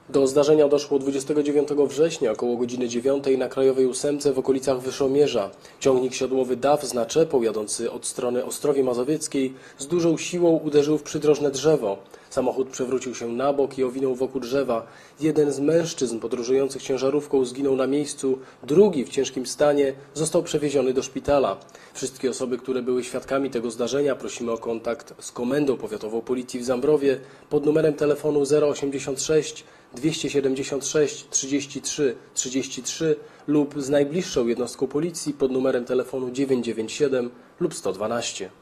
Do zdarzenia doszło 29 września około godziny 9 na Krajowej 8 w okolicach Wyszomierza. Ciągnik siodłowy DAF z naczepą jadący od strony Ostrowi Mazowieckiej z dużą siłą uderzył w przydrożne drzewo. Samochód przewrócił się na bok i owinął wokół drzewa. Jeden z mężczyzn podróżujących ciężarówką zginął na miejscu, drugi w ciężkim stanie został przewieziony do szpitala. Wszystkie osoby, które były świadkami tego zdarzenia, prosimy o kontakt z Komendą Powiatową Policji w Zambrowie pod numerem telefonu 086 276 33 33 lub z najbliższą jednostką policji pod numerem telefonu 997 lub 112.